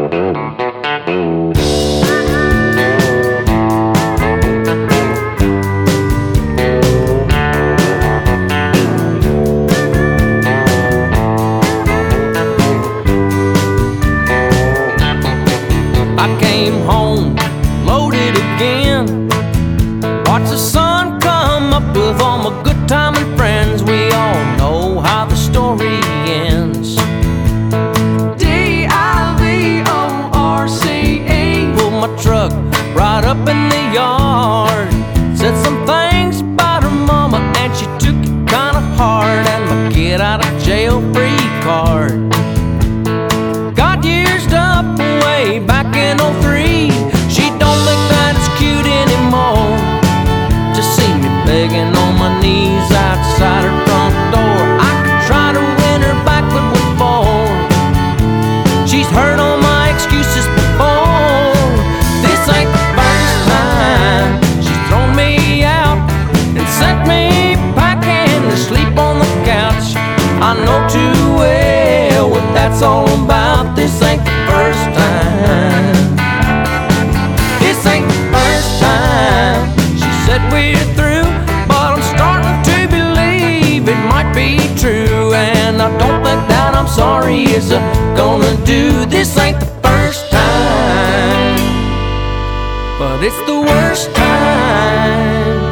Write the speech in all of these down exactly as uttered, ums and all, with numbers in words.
I came home, loaded again. Watch the sun come up with all my good time and friends. We all know how the story ends. D I V O R C E. Pulled my truck right up in the yard. Said some things about her mama and she took it kinda hard. And my get out of jail free card got used up way back in oh three. She don't think that it's cute anymore to see me begging on my knees outside her front door. I could try to win her back, but what for? She's heard all my excuses before. This ain't the first time she's thrown me out and sent me packing to sleep on the couch. I know too well what that's all about. This ain't the first time. This ain't the first time she said we're through, but I'm starting to believe it might be true. And I don't think that I'm sorry is a gonna do. This ain't the first time, but it's the worst time.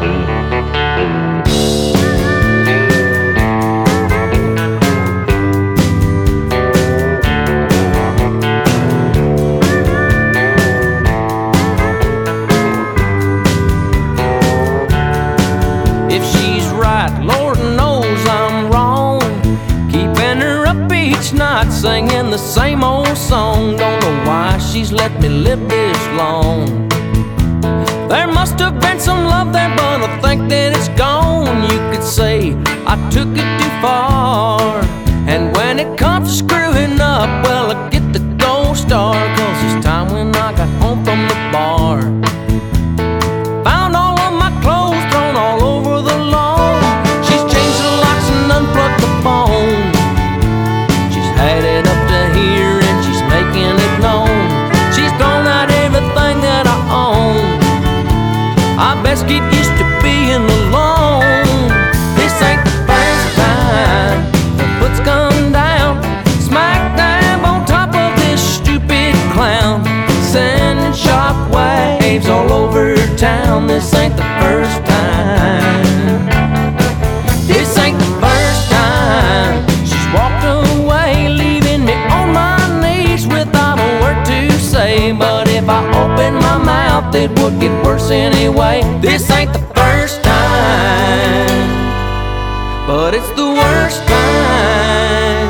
If she's right, Lord knows I'm wrong, keeping her up each night singing the same old song. Don't know why she's let me live this long. There must have been some love there, but I think that it's gone. You could say I took it too far, and when it comes to screwing up, well, I get the gold star. Cause it's time when I got home from the bar, found all of my clothes thrown all over the lawn. She's changed the locks and unplugged the phone. She's had it up to here and she's making it known. She's thrown out everything that I own. I best get used to being alone. This ain't the first time the foot's come down, smack dab on top of this stupid clown, sending shock waves all over town. This ain't the first time. This ain't the first time she's walked away, leaving me on my knees without a word to say. But if I open my mouth, it would get worse anyway. This ain't the first time, but it's the worst time.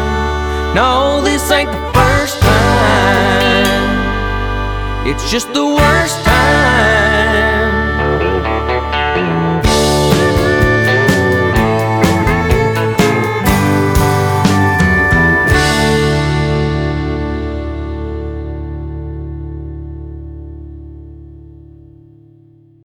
No, this ain't the first time, it's just the worst time.